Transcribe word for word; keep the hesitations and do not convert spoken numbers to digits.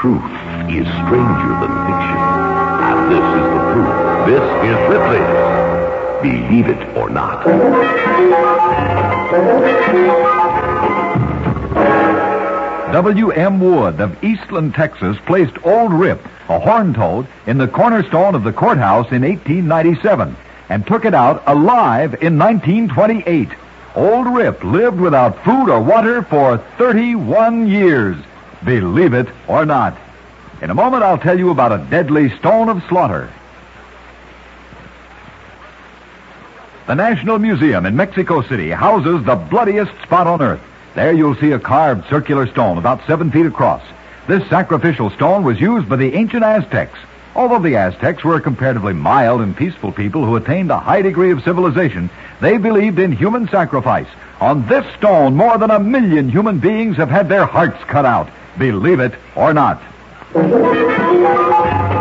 truth is stranger than fiction. And this is the proof. This is Ripley's Believe It or Not. W M Wood of Eastland, Texas, placed Old Rip, a horned toad, in the cornerstone of the courthouse in eighteen ninety-seven and took it out alive in nineteen twenty-eight. Old Rip lived without food or water for thirty-one years. Believe it or not. In a moment, I'll tell you about a deadly stone of slaughter. The National Museum in Mexico City houses the bloodiest spot on earth. There you'll see a carved circular stone about seven feet across. This sacrificial stone was used by the ancient Aztecs. Although the Aztecs were a comparatively mild and peaceful people who attained a high degree of civilization, they believed in human sacrifice. On this stone, more than a million human beings have had their hearts cut out. Believe it or not.